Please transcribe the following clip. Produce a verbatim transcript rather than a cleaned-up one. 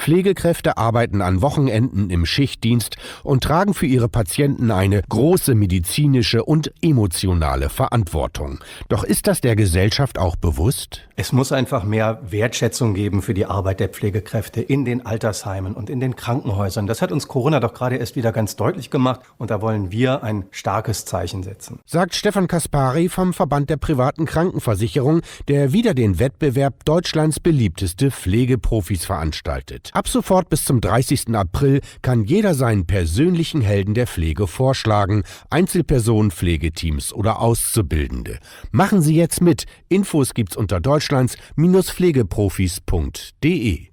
Pflegekräfte arbeiten an Wochenenden im Schichtdienst und tragen für ihre Patienten eine große medizinische und emotionale Verantwortung. Doch ist das der Gesellschaft auch bewusst? Es muss einfach mehr Wertschätzung geben für die Arbeit der Pflegekräfte in den Altersheimen und in den Krankenhäusern. Das hat uns Corona doch gerade erst wieder ganz deutlich gemacht und da wollen wir ein starkes Zeichen setzen. Sagt Stefan Kaspari vom Verband der privaten Krankenversicherung, der wieder den Wettbewerb Deutschlands beliebteste Pflegeprofis veranstaltet. Ab sofort bis zum dreißigsten April kann jeder seinen persönlichen Helden der Pflege vorschlagen, Einzelpersonen, Pflegeteams oder Auszubildende. Machen Sie jetzt mit. Infos gibt's unter deutschlands Pflegeprofis punkt de.